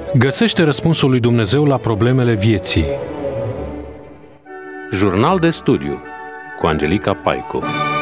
Găsește răspunsul lui Dumnezeu la problemele vieții. Jurnal de studiu cu Angelica Paicu.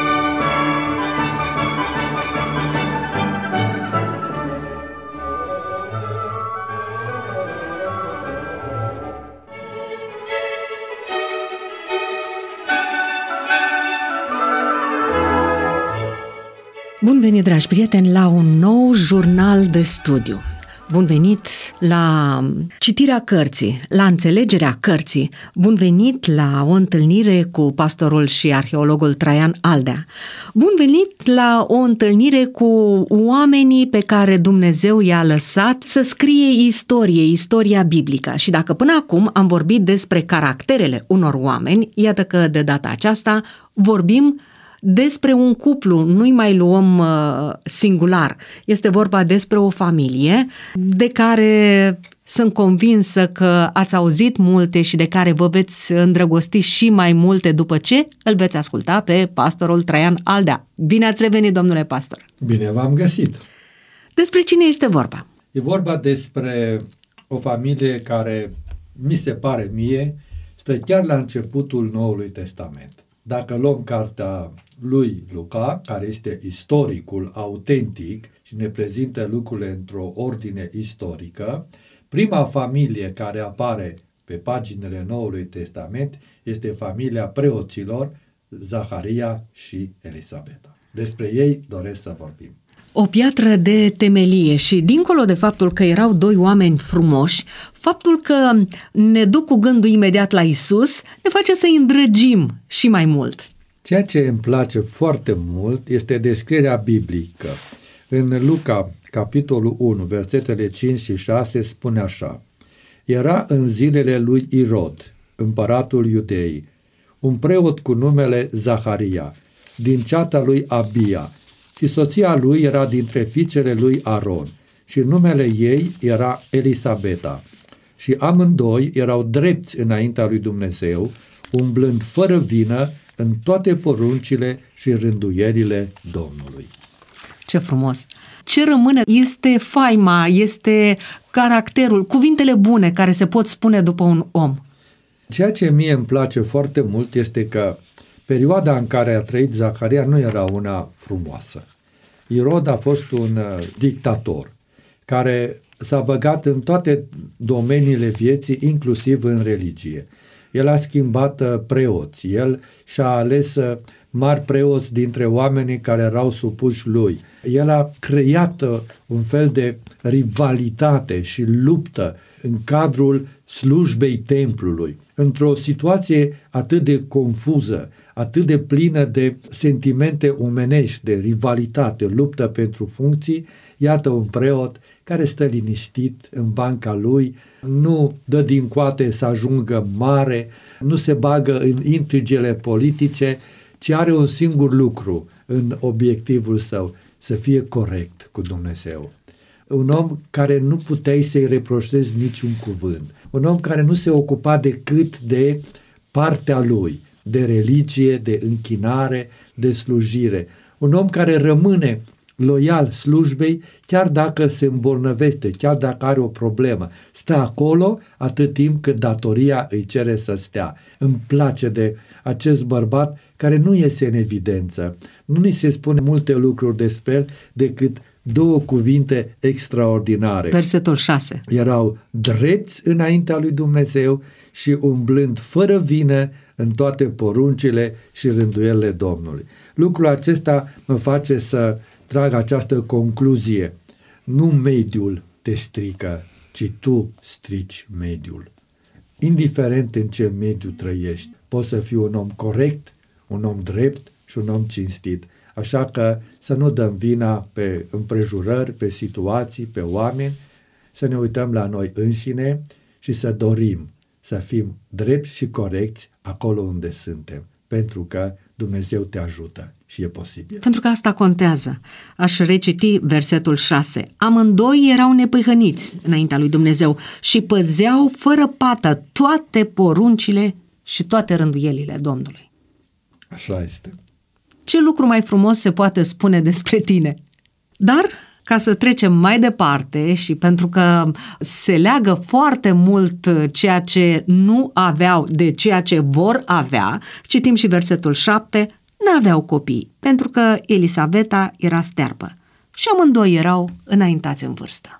Bun venit, dragi prieteni, la un nou jurnal de studiu. Bun venit la citirea cărții, la înțelegerea cărții. Bun venit la o întâlnire cu pastorul și arheologul Traian Aldea. Bun venit la o întâlnire cu oamenii pe care Dumnezeu i-a lăsat să scrie istoria biblică. Și dacă până acum am vorbit despre caracterele unor oameni, iată că de data aceasta vorbim despre un cuplu, nu-i mai luăm singular. Este vorba despre o familie de care sunt convinsă că ați auzit multe și de care vă veți îndrăgosti și mai multe după ce îl veți asculta pe pastorul Traian Aldea. Bine ați revenit, domnule pastor! Bine v-am găsit! Despre cine este vorba? E vorba despre o familie care, mi se pare mie, stă chiar la începutul Noului Testament. Dacă luăm cartea lui Luca, care este istoricul autentic și ne prezintă lucrurile într-o ordine istorică, prima familie care apare pe paginile Noului Testament este familia preoților Zaharia și Elisabeta. Despre ei doresc să vorbim. O piatră de temelie și dincolo de faptul că erau doi oameni frumoși, faptul că ne duc cu gândul imediat la Isus ne face să-i îndrăgim și mai mult. Ceea ce îmi place foarte mult este descrierea biblică. În Luca, capitolul 1, versetele 5 și 6, spune așa: Era în zilele lui Irod, împăratul Iudeii, un preot cu numele Zaharia, din ceata lui Abia, și soția lui era dintre fiicele lui Aron, și numele ei era Elisabeta. Și amândoi erau drepți înaintea lui Dumnezeu, umblând fără vină în toate poruncile și rânduierile Domnului. Ce frumos! Ce rămâne este faima, este caracterul, cuvintele bune care se pot spune după un om. Ceea ce mie îmi place foarte mult este că perioada în care a trăit Zaharia nu era una frumoasă. Irod a fost un dictator care s-a băgat în toate domeniile vieții, inclusiv în religie. El a schimbat preoți, el și-a ales mari preoți dintre oamenii care erau supuși lui. El a creat un fel de rivalitate și luptă în cadrul slujbei templului. Într-o situație atât de confuză, atât de plină de sentimente omenești, de rivalitate, luptă pentru funcții, iată un preot care stă liniștit în banca lui, nu dă din coate să ajungă mare, nu se bagă în intrigele politice, ci are un singur lucru în obiectivul său: să fie corect cu Dumnezeu. Un om care nu puteai să-i reproșezi niciun cuvânt. Un om care nu se ocupa decât de partea lui, de religie, de închinare, de slujire. Un om care rămâne loial slujbei, chiar dacă se îmbolnăvește, chiar dacă are o problemă. Stă acolo atât timp cât datoria îi cere să stea. Îmi place de acest bărbat care nu iese în evidență. Nu ni se spune multe lucruri despre el decât două cuvinte extraordinare. Versetul 6. Erau drepți înaintea lui Dumnezeu și umblând fără vină în toate poruncile și rânduielile Domnului. Lucrul acesta mă face să trag această concluzie: nu mediul te strică, ci tu strici mediul. Indiferent în ce mediu trăiești, poți să fii un om corect, un om drept și un om cinstit. Așa că să nu dăm vina pe împrejurări, pe situații, pe oameni, să ne uităm la noi înșine și să dorim să fim drepți și corecți acolo unde suntem, pentru că Dumnezeu te ajută și e posibil. Pentru că asta contează. Aș reciti versetul 6. Amândoi erau neprihăniți înaintea lui Dumnezeu și păzeau fără pată toate poruncile și toate rânduielile Domnului. Așa este. Ce lucru mai frumos se poate spune despre tine? Dar ca să trecem mai departe și pentru că se leagă foarte mult ceea ce nu aveau de ceea ce vor avea, citim și versetul 7, n-aveau copii, pentru că Elisabeta era stearpă și amândoi erau înaintați în vârstă.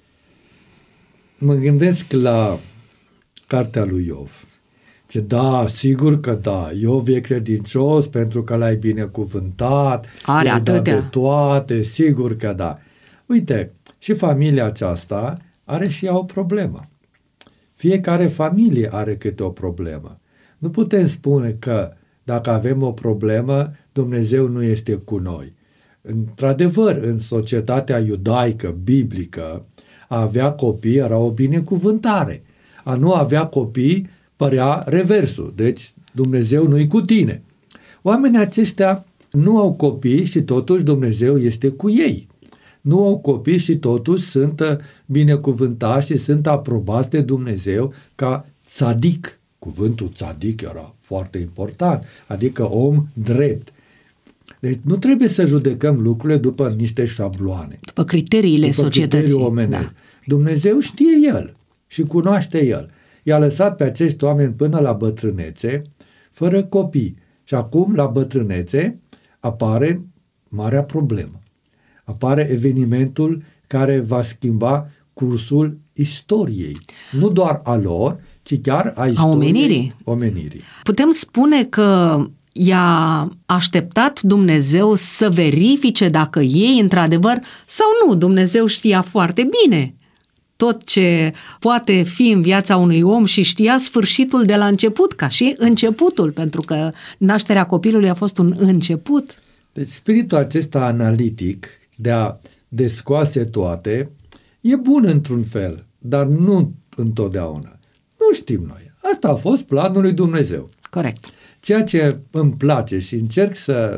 Mă gândesc la cartea lui Iov. Ce da, sigur că da, Iov e credincios pentru că l-ai binecuvântat, are atâtea de toate, sigur că da. Uite, și familia aceasta are și ea o problemă. Fiecare familie are câte o problemă. Nu putem spune că dacă avem o problemă, Dumnezeu nu este cu noi. Într-adevăr, în societatea iudaică, biblică, a avea copii era o binecuvântare. A nu avea copii părea reversul. Deci Dumnezeu nu-i cu tine. Oamenii aceștia nu au copii și totuși Dumnezeu este cu ei. Nu au copii și totuși sunt binecuvântați și sunt aprobați de Dumnezeu ca tzadic. Cuvântul tzadic era foarte important, adică om drept. Deci nu trebuie să judecăm lucrurile după niște șabloane. După criteriile societății. Criterii omenești. Da. Dumnezeu știe El și cunoaște El. I-a lăsat pe acești oameni până la bătrânețe, fără copii. Și acum, la bătrânețe, apare marea problemă. Apare evenimentul care va schimba cursul istoriei. Nu doar a lor, ci chiar a istoriei omenirii. Putem spune că i-a așteptat Dumnezeu să verifice dacă ei, într-adevăr, sau nu. Dumnezeu știa foarte bine tot ce poate fi în viața unui om și știa sfârșitul de la început, ca și începutul, pentru că nașterea copilului a fost un început. Deci spiritul acesta analitic de a descoase toate e bun într-un fel, dar nu întotdeauna. Nu știm noi. Asta a fost planul lui Dumnezeu. Corect. Ceea ce îmi place și încerc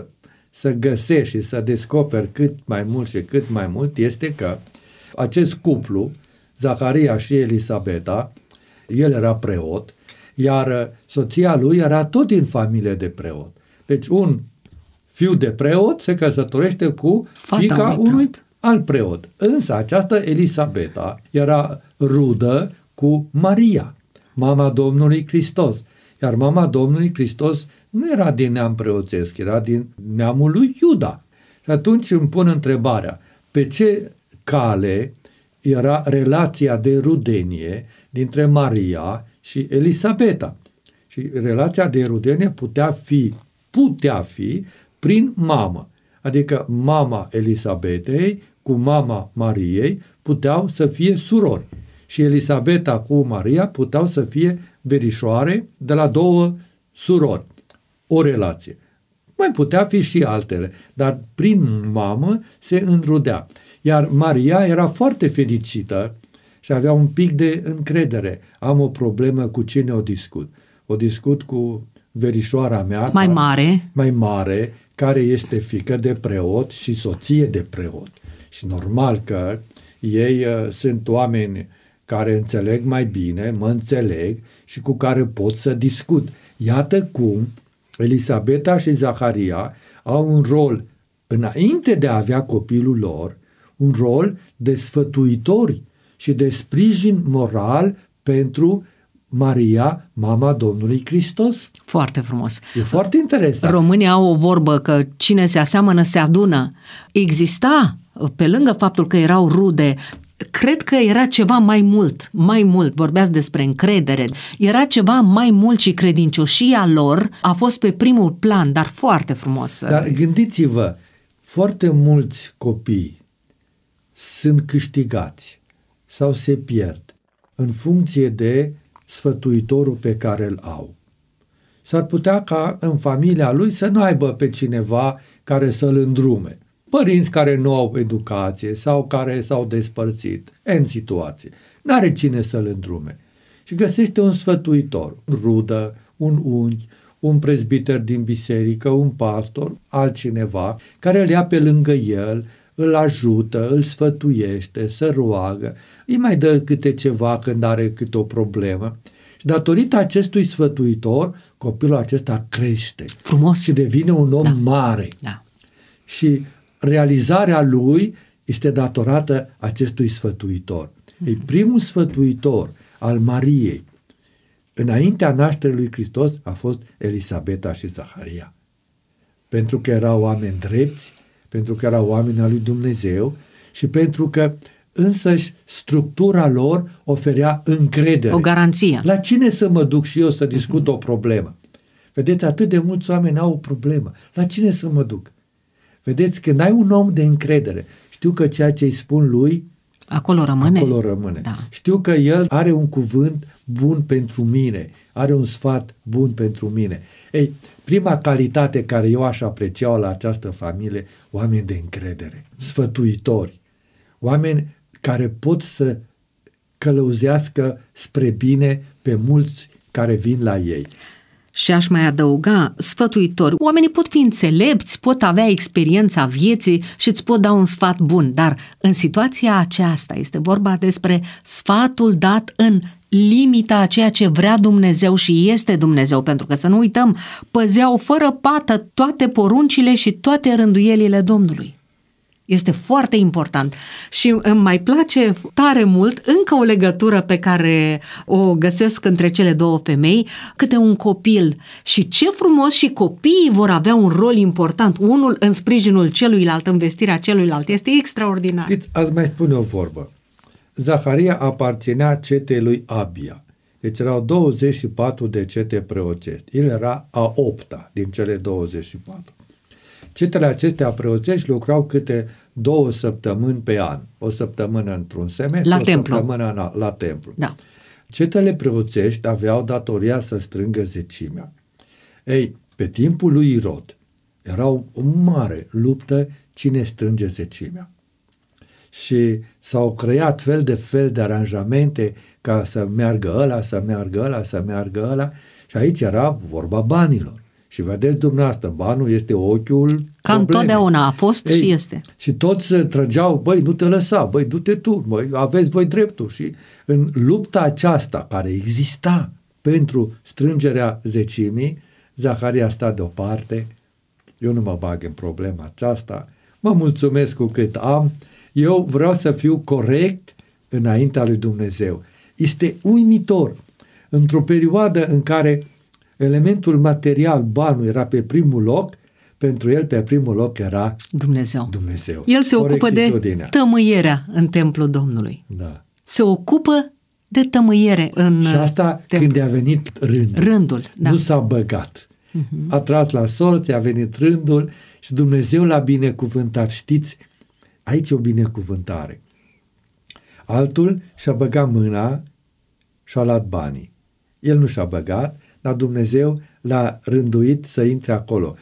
să găsesc și să descoper cât mai mult și cât mai mult este că acest cuplu, Zaharia și Elisabeta, el era preot, iar soția lui era tot din familie de preot. Deci un fiu de preot se căsătorește cu fiica unui alt preot. Însă această Elisabeta era rudă cu Maria, mama Domnului Hristos. Iar mama Domnului Hristos nu era din neam preoțesc, era din neamul lui Iuda. Și atunci îmi pun întrebarea, pe ce cale era relația de rudenie dintre Maria și Elisabeta? Și relația de rudenie putea fi prin mamă. Adică mama Elisabetei cu mama Mariei puteau să fie surori. Și Elisabeta cu Maria puteau să fie verișoare de la două surori. O relație. Mai putea fi și altele, dar prin mamă se înrudea. Iar Maria era foarte fericită și avea un pic de încredere. Am o problemă, cu cine o discut? O discut cu verișoara mea. Mai mare, care este fiică de preot și soție de preot. Și normal că ei sunt oameni care înțeleg mai bine, mă înțeleg și cu care pot să discut. Iată cum Elisabeta și Zaharia au un rol, înainte de a avea copilul lor, un rol de sfătuitori și de sprijin moral pentru Maria, mama Domnului Hristos. Foarte frumos. E foarte interesant. Românii au o vorbă că cine se aseamănă se adună. Exista, pe lângă faptul că erau rude, cred că era ceva mai mult, vorbeați despre încredere, era ceva mai mult și credincioșia lor a fost pe primul plan, dar foarte frumos. Dar gândiți-vă, foarte mulți copii sunt câștigați sau se pierd în funcție de sfătuitorul pe care îl au. S-ar putea ca în familia lui să nu aibă pe cineva care să-l îndrume. Părinți care nu au educație sau care s-au despărțit în situație. N-are cine să-l îndrume. Și găsește un sfătuitor, un rudă, un unchi, un prezbiter din biserică, un pastor, altcineva, care îl ia pe lângă el, îl ajută, îl sfătuiește, să roagă, îi mai dă câte ceva când are câte o problemă. Și datorită acestui sfătuitor, copilul acesta crește. Frumos. Și devine un om mare. Da. Și realizarea lui este datorată acestui sfătuitor. Ei, primul sfătuitor al Mariei înaintea nașterii lui Hristos a fost Elisabeta și Zaharia. Pentru că erau oameni drepți, pentru că erau oameni al lui Dumnezeu și pentru că însăși structura lor oferea încredere. O garanție. La cine să mă duc și eu să discut o problemă? Vedeți, atât de mulți oameni au o problemă. La cine să mă duc? Vedeți, când ai un om de încredere, știu că ceea ce îi spun lui, acolo rămâne. Acolo rămâne. Da. Știu că el are un cuvânt bun pentru mine, are un sfat bun pentru mine. Ei, prima calitate care eu aș aprecia la această familie, oameni de încredere, sfătuitori, oameni care pot să călăuzească spre bine pe mulți care vin la ei. Și aș mai adăuga, sfătuitori. Oamenii pot fi înțelepți, pot avea experiența vieții și îți pot da un sfat bun, dar în situația aceasta este vorba despre sfatul dat în limita a ceea ce vrea Dumnezeu și este Dumnezeu, pentru că să nu uităm, păzeau fără pată toate poruncile și toate rânduielile Domnului. Este foarte important și îmi mai place tare mult încă o legătură pe care o găsesc între cele două femei, câte un copil. Și ce frumos, și copiii vor avea un rol important, unul în sprijinul celuilalt, în vestirea celuilalt. Este extraordinar. Știți, azi mai spune o vorbă. Zaharia aparținea cetei lui Abia. Deci erau 24 de cete preoțești. El era a 8-a din cele 24. Cetele acestea preoțești lucrau câte 2 săptămâni pe an. O săptămână într-un semestru, săptămână la templu. Da. Cetele preoțești aveau datoria să strângă zecimea. Ei, pe timpul lui Irod era o mare luptă cine strânge zecimea. Și s-au creat fel de aranjamente ca să meargă ăla, să meargă ăla, să meargă ăla. Și aici era vorba banilor. Și vedeți dumneavoastră, banul este ochiul Ca întotdeauna a fost. Ei, și este. Și toți trăgeau, băi, nu te lăsa, băi, du-te tu, băi, aveți voi dreptul. Și în lupta aceasta care exista pentru strângerea zecimii, Zaharia a stat deoparte, eu nu mă bag în problema aceasta, mă mulțumesc cu cât am, eu vreau să fiu corect înaintea lui Dumnezeu. Este uimitor, într-o perioadă în care elementul material, banul, era pe primul loc, pentru el pe primul loc era Dumnezeu. El se ocupă de tămâierea în templul Domnului. Da. Se ocupă de tămâiere în și asta templu. Când a venit rândul. Da. Nu s-a băgat. A tras la sorți, a venit rândul și Dumnezeu l-a binecuvântat. Știți, aici e o binecuvântare. Altul și-a băgat mâna și a luat banii. El nu și-a băgat, dar Dumnezeu l-a rânduit să intre acolo.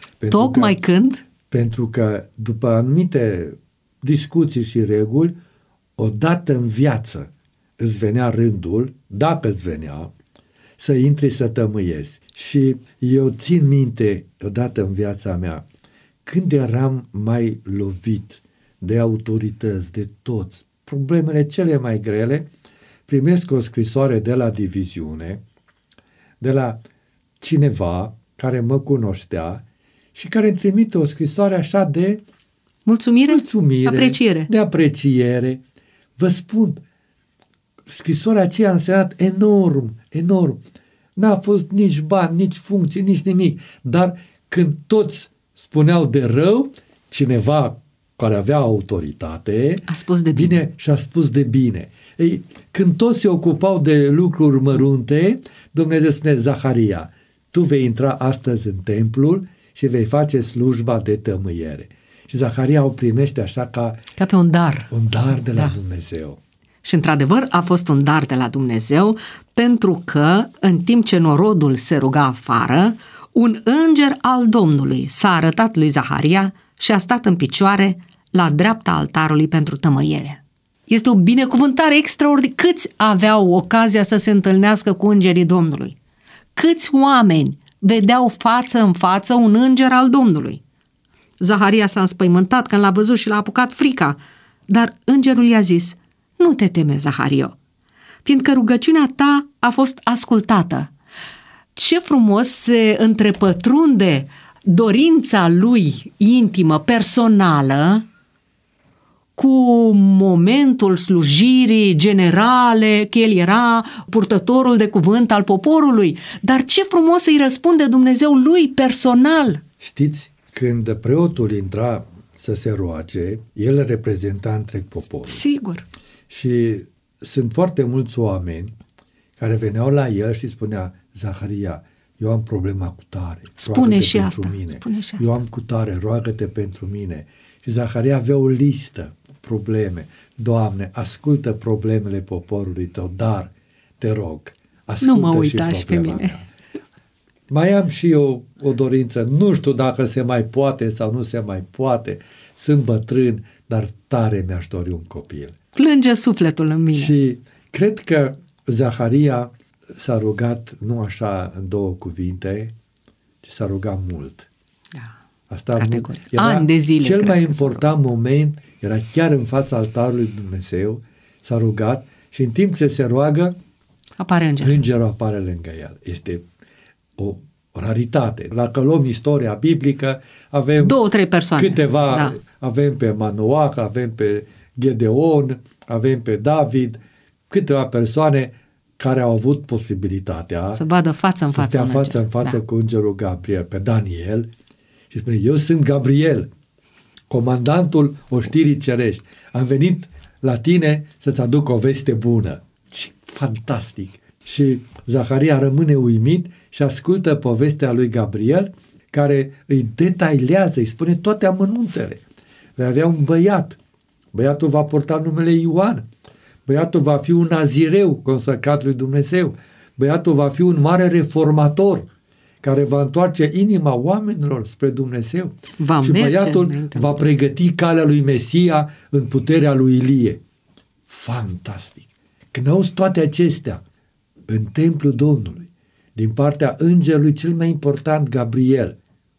Pentru că după anumite discuții și reguli, odată în viață îți venea rândul, dacă îți venea, să intri să tămâiezi. Și eu țin minte odată în viața mea, când eram mai lovit de autorități, de toți, problemele cele mai grele, primesc o scrisoare de la diviziune, de la cineva care mă cunoștea și care îmi trimite o scrisoare așa de mulțumire, apreciere. De apreciere. Vă spun, scrisoarea aceea a însemnat enorm. N-a fost nici bani, nici funcții, nici nimic. Dar când toți spuneau de rău, cineva care avea autoritate a spus de bine. Și a spus de bine. Ei, când toți se ocupau de lucruri mărunte, Dumnezeu spune: Zaharia, tu vei intra astăzi în templul și vei face slujba de tămâiere. Și Zaharia o primește așa ca pe un dar. Un dar de la Dumnezeu. Și într-adevăr a fost un dar de la Dumnezeu, pentru că în timp ce norodul se ruga afară, un înger al Domnului s-a arătat lui Zaharia și a stat în picioare la dreapta altarului pentru tămâiere. Este o binecuvântare extraordinară. Câți aveau ocazia să se întâlnească cu îngerii Domnului? Câți oameni vedeau față în față un înger al Domnului? Zaharia s-a înspăimântat când l-a văzut și l-a apucat frica, dar îngerul i-a zis: nu te teme, Zahario, fiindcă rugăciunea ta a fost ascultată. Ce frumos se întrepătrunde dorința lui intimă, personală, cu momentul slujirii generale, că el era purtătorul de cuvânt al poporului. Dar ce frumos îi răspunde Dumnezeu lui personal! Știți, când preotul intra să se roage, el reprezenta întreg poporul. Sigur. Și sunt foarte mulți oameni care veneau la el și spunea: Zaharia, eu am problema cu tare. Spune și pentru asta. mine. Spune și asta. Eu am cu tare, roagă-te pentru mine. Și Zaharia avea o listă probleme. Doamne, ascultă problemele poporului tău, dar te rog, ascultă nu mă uita și pe mine. mea. Mai am și eu o dorință, nu știu dacă se mai poate sau nu se mai poate, sunt bătrân, dar tare mi-aș dori un copil. Plânge sufletul în mine. Și cred că Zaharia s-a rugat nu așa în două cuvinte, ci s-a rugat mult. Da. Asta categoric. Era Ani de zile. Cel mai important moment era chiar în fața altarului lui Dumnezeu, s-a rugat și în timp ce se roagă, apare îngerul. Îngerul apare lângă el. Este o raritate. Dacă luăm istoria biblică, avem 2-3 persoane. Câteva, da. Avem pe Manoach, avem pe Gedeon, avem pe David, câteva persoane care au avut posibilitatea să vadă față în față. Să stea față în față cu îngerul Gabriel, pe Daniel, și spune: eu sunt Gabriel, comandantul oștirii cerești. Am venit la tine să-ți aduc o veste bună. Ce fantastic! Și Zaharia rămâne uimit și ascultă povestea lui Gabriel, care îi detailează, îi spune toate amănuntele. Vei avea un băiat. Băiatul va purta numele Ioan. Băiatul va fi un nazireu consacrat lui Dumnezeu. Băiatul va fi un mare reformator care va întoarce inima oamenilor spre Dumnezeu. Și băiatul va pregăti calea lui Mesia în puterea lui Ilie. Fantastic! Când auzi toate acestea în templul Domnului, din partea îngerului cel mai important, Gabriel.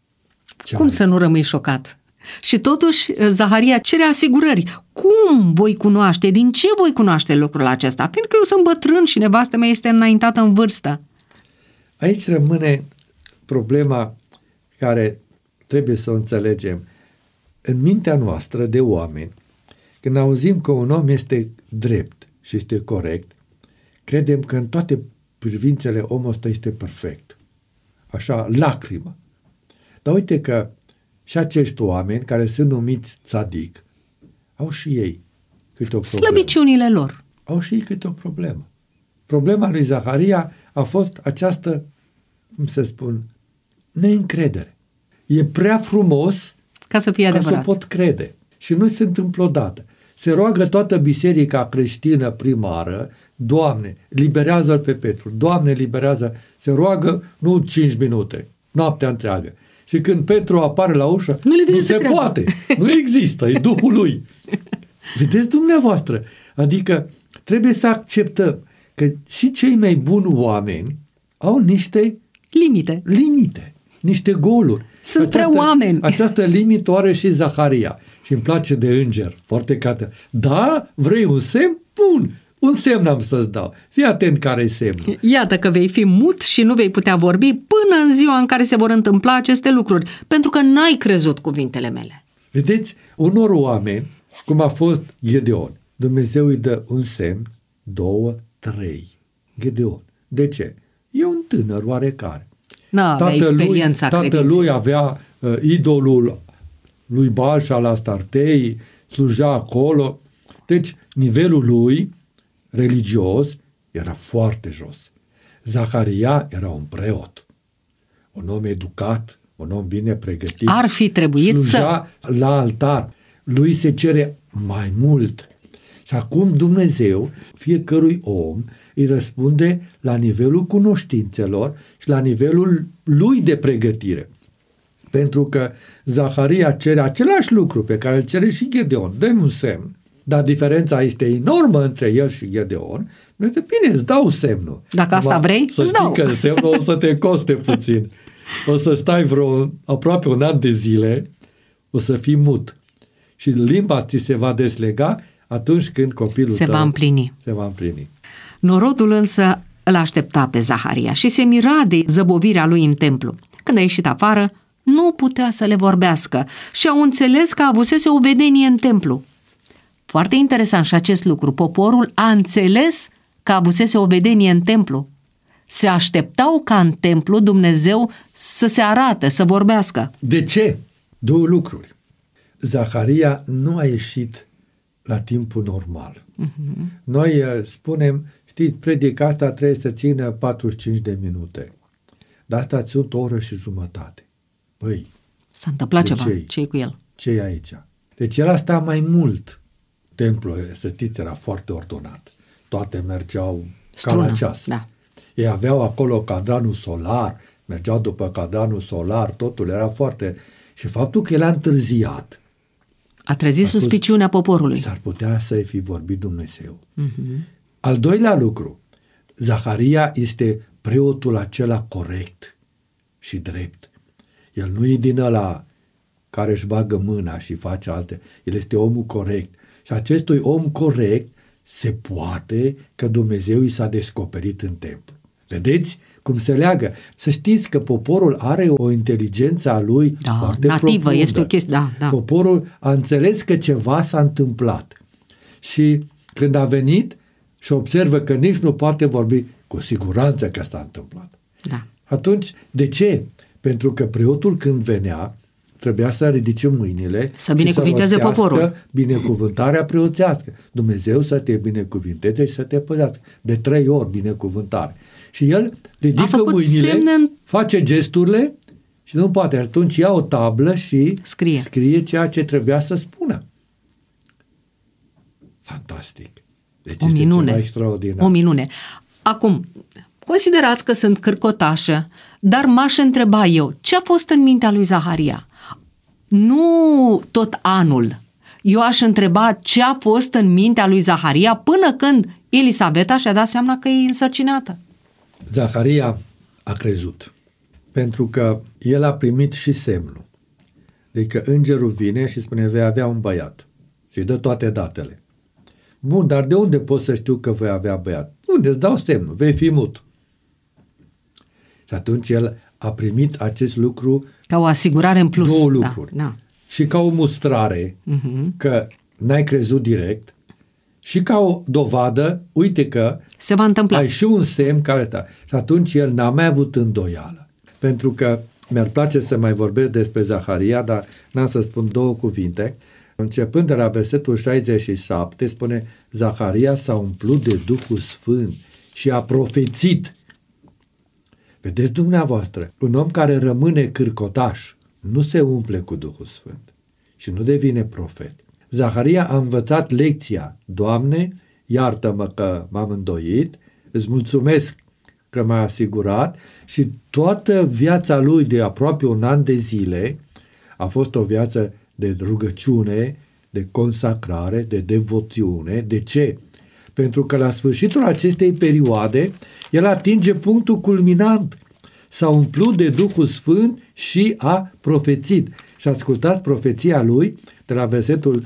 Cum să nu rămâi șocat? Și totuși Zaharia cere asigurări. Cum voi cunoaște? Din ce voi cunoaște lucrul acesta? Fiindcă eu sunt bătrân și nevastă mea este înaintată în vârstă. Aici rămâne problema care trebuie să o înțelegem. În mintea noastră de oameni, când auzim că un om este drept și este corect, credem că în toate privințele omul ăsta este perfect. Așa, lacrimă. Dar uite că și acești oameni care sunt numiți tzadic au și ei câte o problemă. Slăbiciunile lor. Au și ei câte o problemă. Problema lui Zaharia a fost această, cum să spun, neîncredere. E prea frumos ca să fie adevărat. Ca să pot crede. Și nu se întâmplă odată. Se roagă toată biserica creștină primară: Doamne, liberează-l pe Petru, Doamne, liberează. Se roagă nu 5 minute, noaptea întreagă. Și când Petru apare la ușă, nu se poate, nu există, e Duhul lui. Vedeți dumneavoastră? Adică trebuie să acceptăm că și cei mai buni oameni au niște limite, niște goluri. Sunt prea oameni. Această limită o are și Zaharia. Și îmi place de înger, foarte cate. Da, vrei un semn? Bun, un semn am să-ți dau. Fii atent care e semnul. Iată că vei fi mut și nu vei putea vorbi până în ziua în care se vor întâmpla aceste lucruri, pentru că n-ai crezut cuvintele mele. Vedeți, unor oameni, cum a fost Gedeon, Dumnezeu îi dă un semn, 2, 3. Gedeon. De ce? E un tânăr oarecare. Tatălui avea idolul lui Baal și al Astartei, slujea acolo. Deci, nivelul lui religios era foarte jos. Zaharia era un preot, un om educat, un om bine pregătit. Ar fi trebuit slujea la altar. Lui se cere mai mult. Și acum Dumnezeu fiecărui om îi răspunde la nivelul cunoștințelor și la nivelul lui de pregătire. Pentru că Zaharia cere același lucru pe care îl cere și Gedeon. Dă-mi un semn. Dar diferența este enormă între el și Gedeon. Bine, îți dau semnul. Dacă asta vrei, îți dau. Să știi că semnul o să te coste puțin. O să stai aproape un an de zile, o să fii mut. Și limba ți se va deslega atunci când copilul se va împlini. Se va împlini. Norodul însă îl aștepta pe Zaharia și se mira de zăbovirea lui în templu. Când a ieșit afară, nu putea să le vorbească și au înțeles că avusese o vedenie în templu. foarte interesant și acest lucru, poporul a înțeles că avusese o vedenie în templu. Se așteptau ca în templu Dumnezeu să se arate, să vorbească. De ce? Două lucruri. Zaharia nu a ieșit la timpul normal. Noi spunem, știți, predica asta trebuie să țină 45 de minute. Dar asta sunt o oră și jumătate. Păi, S-a întâmplat ceva. Ce-i cu el? Ce-i aici? Deci el a stat mai mult. Templul, să știți, era foarte ordonat. Toate mergeau ca la ceas. Da. Ei aveau acolo cadranul solar, mergeau după cadranul solar, totul era foarte... Și faptul că el a întârziat a trezit suspiciunea poporului. S-ar putea să-i fi vorbit Dumnezeu. Al doilea lucru, Zaharia este preotul acela corect și drept. El nu e din ăla care își bagă mâna și face alte. El este omul corect. Și acestui om corect se poate că Dumnezeu i s-a descoperit în templu. Vedeți cum se leagă? Să știți că poporul are o inteligență a lui foarte nativă, profundă. este o chestie, da. Poporul a înțeles că ceva s-a întâmplat. Și când a venit și observă că nici nu poate vorbi, cu siguranță că s-a întâmplat. Da. Atunci, de ce? Pentru că preotul când venea, trebuia să ridice mâinile să binecuvinteze poporul. Binecuvântarea preoțească. Dumnezeu să te binecuvinteze și să te păzească. De 3 ori binecuvântare. Și el ridică mâinile, face gesturile și nu poate. Atunci ia o tablă și scrie ceea ce trebuia să spună. Fantastic. Deci o minune. Ceva extraordinar. O minune. Acum, considerați că sunt cârcotașă, dar m-aș întreba eu, ce a fost în mintea lui Zaharia? Nu tot anul. Eu aș întreba ce a fost în mintea lui Zaharia până când Elisabeta și-a dat seama că e însărcinată. Zaharia a crezut, pentru că el a primit și semnul. Adică îngerul vine și spune, vei avea un băiat. Și îi dă toate datele. Bun, dar de unde pot să știu că vei avea băiat? Unde îți dau semnul, vei fi mut. Și atunci el a primit acest lucru ca o asigurare în plus. Două lucruri. Da. Și ca o mustrare că n-ai crezut direct și ca o dovadă, uite că se va întâmpla. Ai și un semn care ta. Și atunci el n-a mai avut îndoială. Pentru că mi-ar place să mai vorbesc despre Zaharia, dar n-am să spun 2 cuvinte. Începând de la versetul 67, spune, Zaharia s-a umplut de Duhul Sfânt și a profețit. Vedeți dumneavoastră, un om care rămâne cârcotaș nu se umple cu Duhul Sfânt și nu devine profet. Zaharia a învățat lecția. Doamne, iartă-mă că m-am îndoit, îți mulțumesc că m-ai asigurat, și toată viața lui de aproape 1 an de zile a fost o viață de rugăciune, de consacrare, de devoțiune. De ce? Pentru că la sfârșitul acestei perioade el atinge punctul culminant. S-a umplut de Duhul Sfânt și a profețit. Și ascultați profeția lui de la versetul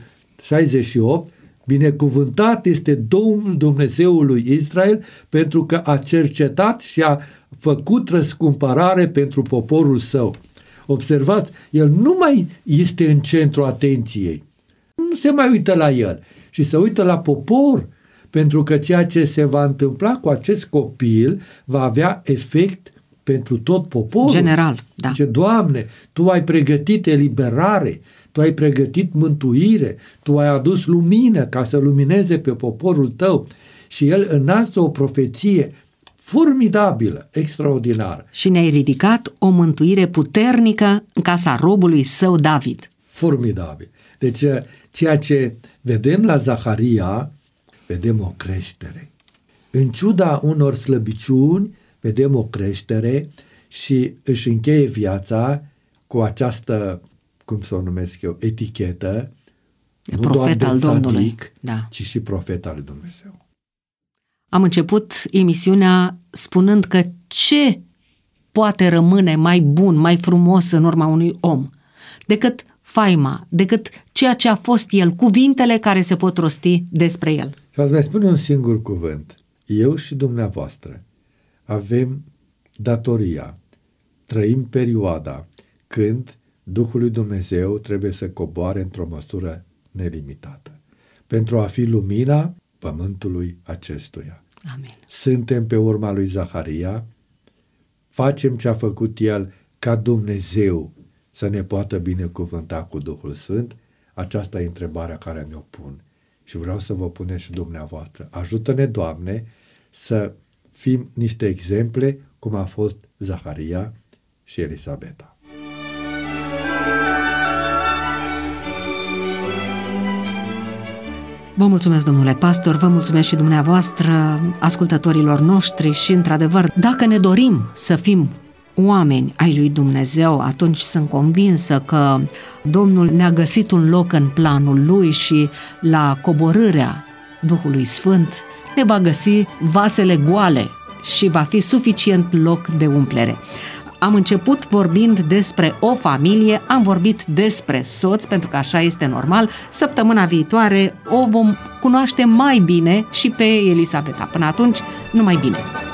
68, binecuvântat este Domnul Dumnezeul lui Israel pentru că a cercetat și a făcut răscumpărare pentru poporul său. Observați, el nu mai este în centrul atenției. Nu se mai uită la el și se uită la popor, pentru că ceea ce se va întâmpla cu acest copil va avea efect pentru tot poporul. General, da. Zice, Doamne, Tu ai pregătit eliberare, Tu ai pregătit mântuire, Tu ai adus lumină ca să lumineze pe poporul Tău. Și el înalță o profeție formidabilă, extraordinară. Și ne-ai ridicat o mântuire puternică în casa robului Său David. Formidabil. Deci, ceea ce vedem la Zaharia, vedem o creștere. În ciuda unor slăbiciuni, vedem o creștere și își încheie viața cu această, cum să o numesc eu, etichetă, de nu profet doar al de Domnului, țadic, ci și profet al lui Dumnezeu. Am început emisiunea spunând că ce poate rămâne mai bun, mai frumos în urma unui om decât faima, decât ceea ce a fost el, cuvintele care se pot rosti despre el. Și ați mai spune un singur cuvânt. Eu și dumneavoastră avem datoria, trăim perioada când Duhul lui Dumnezeu trebuie să coboare într-o măsură nelimitată. pentru a fi lumina pământului acestuia. Amin. Suntem pe urma lui Zaharia, facem ce a făcut el ca Dumnezeu să ne poată binecuvânta cu Duhul Sfânt? Aceasta e întrebarea care mi-o pun și vreau să vă punem și dumneavoastră. Ajută-ne, Doamne, să fim niște exemple cum a fost Zaharia și Elisabeta. Vă mulțumesc, domnule pastor, vă mulțumesc și dumneavoastră, ascultătorilor noștri și, într-adevăr, dacă ne dorim să fim oameni ai lui Dumnezeu, atunci sunt convinsă că Domnul ne-a găsit un loc în planul Lui și la coborârea Duhului Sfânt ne va găsi vasele goale și va fi suficient loc de umplere. Am început vorbind despre o familie, am vorbit despre soț, pentru că așa este normal. Săptămâna viitoare o vom cunoaște mai bine și pe Elisabeta. Până atunci, numai bine!